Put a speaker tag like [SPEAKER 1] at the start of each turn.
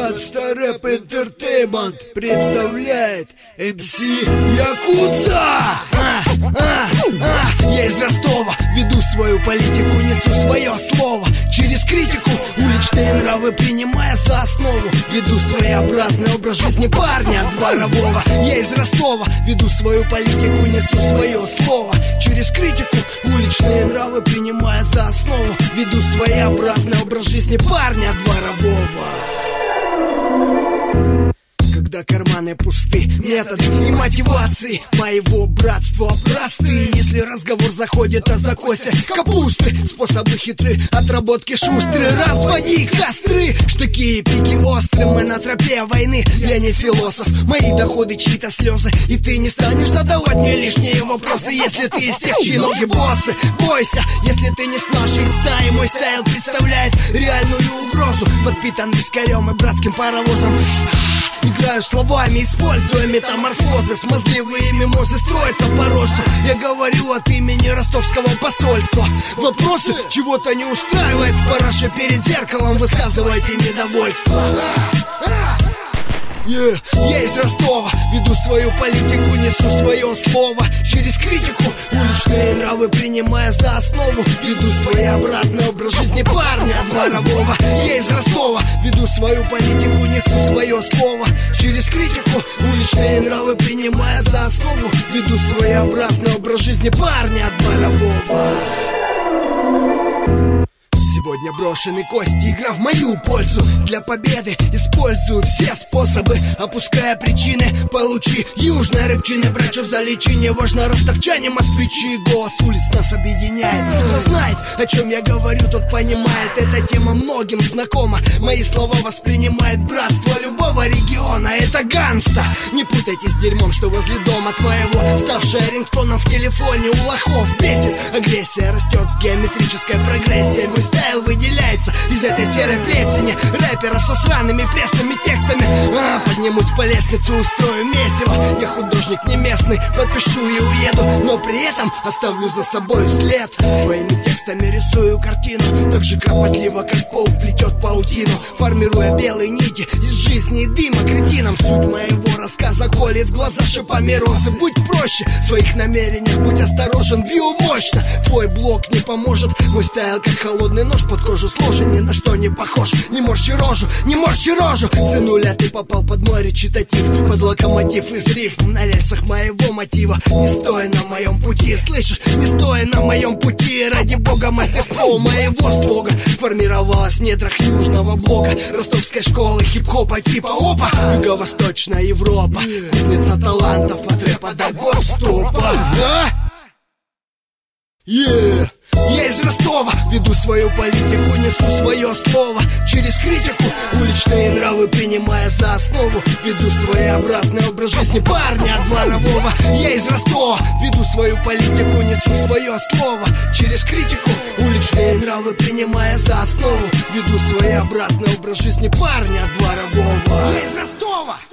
[SPEAKER 1] Гангста Рэп Entertainment представляет МС Якудза. Я из Ростова, веду свою политику, несу свое слово. Через критику уличные нравы принимая за основу, веду своеобразный образ жизни парня дворового. Я из Ростова, веду свою политику, несу свое слово. Через критику уличные нравы принимая за основу, веду своеобразный образ жизни парня дворового. Когда карманы пусты, методы и мотивации моего братства просты. Если разговор заходит о закосе капусты, способы хитры, отработки шустрые. Разводи костры, штыки и пики острые. Мы на тропе войны, я не философ. Мои доходы чьи-то слезы, и ты не станешь задавать мне лишние вопросы. Если ты из тех, чьи ноги боссы, бойся. Если ты не с нашей стаи, мой стайл представляет реальную угрозу. Подпитан вискарем и братским паровозом. Играю словами, используя метаморфозы. Смазливые мимозы строятся по росту. Я говорю от имени ростовского посольства. Вопросы чего-то не устраивает в параше перед зеркалом. Высказывайте недовольство. Я из Ростова, веду свою политику, несу свое слово. Через критику уличные нравы принимая за основу, веду своеобразный образ жизни парня дворового. Я из Ростова, веду свою политику, несу свое слово. Через критику уличные нравы принимая за основу, веду своеобразный образ жизни парня дворового. Сегодня брошены кости, игра в мою пользу. Для победы использую все способы, опуская причины. Получи южной рыбчины, брачу за лечение. Важно, ростовчане, москвичи, голос улиц нас объединяет. Кто знает, о чем я говорю, тот понимает. Эта тема многим знакома. Мои слова воспринимает братство любого региона. Это гангста. Не путайте с дерьмом, что возле дома твоего, ставшая рингтоном в телефоне у лохов. Бесит, агрессия растет с геометрической прогрессией. Мой стайл выделяется из этой серой плесени рэперов со сраными пресными текстами. Поднимусь по лестнице, устрою месиво. Я художник не местный, подпишу и уеду, но при этом оставлю за собой след. Своими текстами рисую картину, так же кропотливо, как паук плетет паутину, формируя белые нити из жизни и дыма кретином. Суть моего рассказа колет в глаза шипами розы. Будь проще в своих намерениях, будь осторожен, бью мощно. Твой блок не поможет, мой стайл как холодный нож под кожу сложен, ни на что не похож. Не морщи рожу, не морщи рожу. Сынуля, ты попал под мой речитатив, под локомотив из рифм на рельсах моего мотива. Не стой на моем пути, слышишь? Не стой на моем пути. Ради бога, мастерство моего слога формировалось в недрах южного блока ростовской школы хип-хопа типа опа. Юго-восточная Европа, кузница талантов от рэпа до гоп-стопа. Я из Ростова, веду свою политику, несу свое слово. Через критику уличные нравы принимая за основу, веду своеобразный образ жизни парня дворового. Я из Ростова, веду свою политику, несу свое слово. Через критику уличные нравы принимая за основу, веду своеобразный образ жизни парня дворового. Я из Ростова.